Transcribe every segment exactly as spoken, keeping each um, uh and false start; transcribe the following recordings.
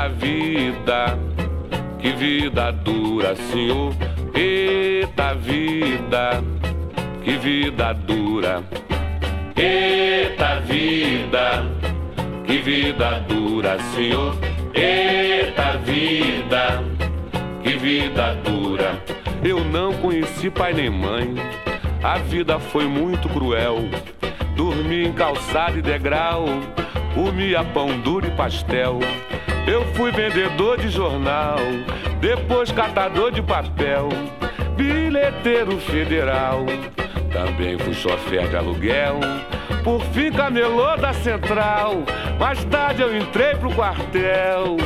Eita vida, que vida dura, senhor. Eita vida, que vida dura. Eita vida, que vida dura, senhor. Eita vida, que vida dura. Eu não conheci pai nem mãe, a vida foi muito cruel. Dormi em calçada e degrau, comia pão duro e pastel. Eu fui vendedor de jornal, depois catador de papel, bilheteiro federal, também fui chofer de aluguel, por fim camelô da central, mais tarde eu entrei pro quartel.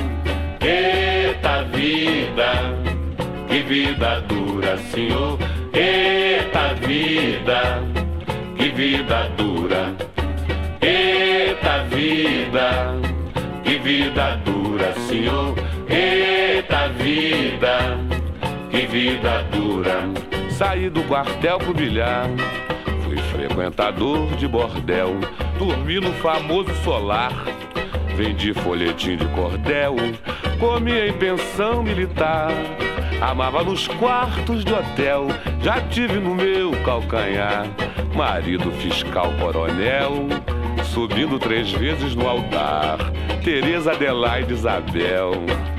Eita vida, que vida dura, senhor. Eita vida, que vida dura. Eita vida, que vida dura, senhor. Eita vida, que vida dura. Saí do quartel pro bilhar, fui frequentador de bordel, dormi no famoso solar, vendi folhetim de cordel, comia em pensão militar, amava nos quartos de hotel, já tive no meu calcanhar marido fiscal coronel, subindo três vezes no altar, Tereza, Adelaide, Isabel.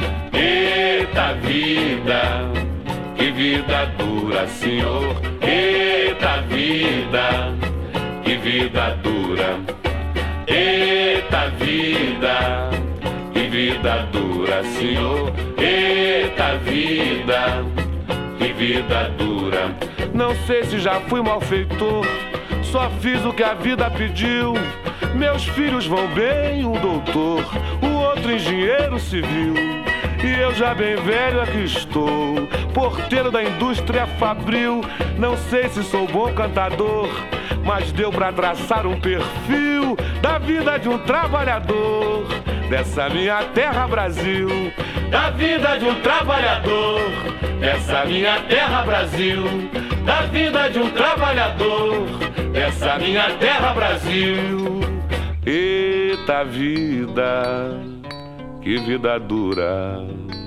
Eita vida, que vida dura, senhor. Eita vida, que vida dura. Eita vida, que vida dura, senhor. Eita vida, que vida dura. Não sei se já fui malfeitor, só fiz o que a vida pediu. Meus filhos vão bem, um doutor, o outro engenheiro civil. E eu já bem velho aqui estou, porteiro da indústria fabril. Não sei se sou bom cantador, mas deu pra traçar um perfil da vida de um trabalhador dessa minha terra Brasil. Da vida de um trabalhador dessa minha terra Brasil. Da vida de um trabalhador dessa minha terra Brasil. Eita vida, que vida dura.